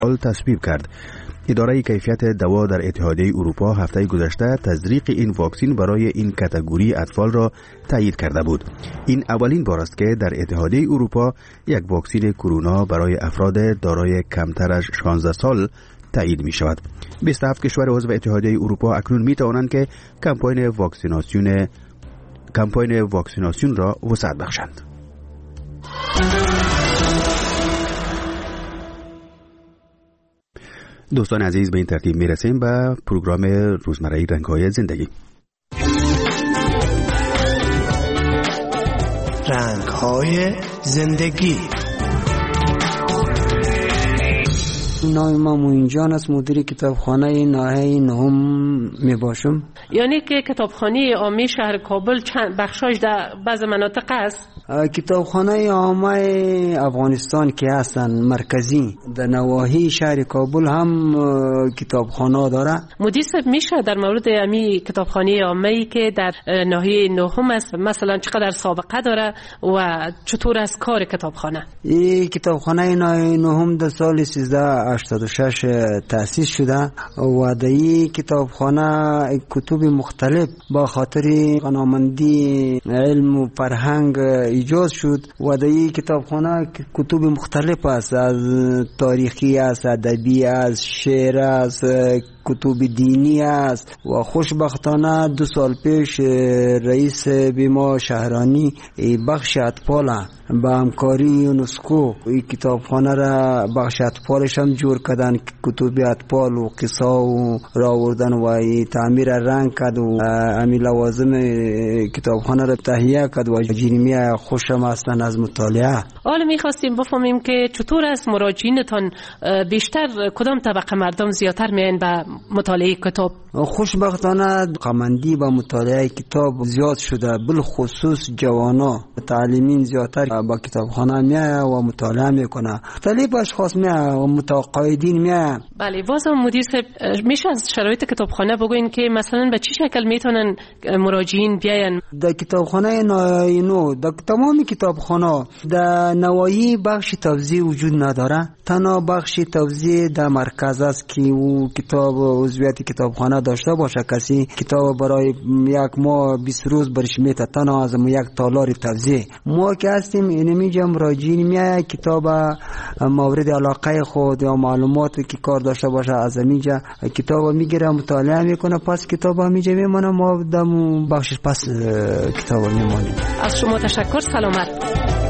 تصویب کرد. اداره کیفیت دوا در اتحادیه اروپا هفته گذشته تزریق این واکسن برای این کاتگوری اطفال را تایید کرده بود. این اولین بار است که در اتحادیه اروپا یک واکسن کرونا برای افراد دارای کمتر از 16 سال تایید می شود. 27 کشور عضو اتحادیه اروپا اکنون می توانند که کمپاین واکسیناسیون را وسعت بخشند. دوستان عزیز، به این ترتیب می رسیم به پروگرام روزمره رنگ‌های زندگی. رنگ‌های زندگی. نام ما موین جان است، مدیر کتابخانه ناحیه نهم می باشم. یعنی که کتابخانه عامه شهر کابل چند بخشاش در بعض مناطق است؟ کتابخانه عامه افغانستان که هستن مرکزی در نواحی شهر کابل هم کتابخانه داره. مدیر صاحب میشه در مورد امی کتابخانه عامه که در ناحیه نهم است مثلا چقدر سابقه داره و چطور است کار کتابخانه؟ این کتابخانه ناحیه نهم در سال 1386 تأسیس شده و در این کتابخانه کتب مختلف با خاطر غنامندی علم و فرهنگ ایجاد شد و در این کتابخانه کتب مختلف است، از تاریخی است، ادبی است، شعر است، کتب دینی است و خوشبختانه 2 سال پیش رئیس بیما شهرانی بخش اطفال با همکاری یونسکو این کتابخانه را بخش اطفالش هم جور کردن، کتب اطفال و قصه و را آوردن و تعمیر رنگ کرد و امی لوازم کتابخانه را تهیه کرد و جریمی خوشم هستن از مطالعه. حالا میخواستیم بفهمیم که چطور است مراجعینتان بیشتر کدام طبقه مردم زیادتر میان به مطالعه کتاب؟ خوشبختانه قمندی با مطالعه کتاب زیاد شده، بالخصوص جوانا تعلیمین زیادتر با کتابخانه میاد و مطالعه میکنه. مختلف اشخاص میاد و متقاعدین میاد. بله، واسه مدیر صاحب میشه از شرایط کتابخانه بگوین که مثلا به چه شکل میتونن مراجعین بیاین؟ در کتابخانه نو در تمام کتابخانه در نواحی بخش توزیع وجود نداره، تنها بخش توزیع در مرکز است که او کتاب عضویت کتابخانه داشته باشه، کسی کتاب برای یک ماه 20 روز برش میته، تنها از یک تالار توزیع. ما که هستیم اینمیجا مراجعین میاد کتاب مورد علاقه خود یا معلوماتی که کار داشته باشه از اینجا کتاب میگیره مطالعه میکنه، پس کتاب میجا میمونه، ما دم بخشش پس کتاب میمونیم. از شما تشکر، سلامت.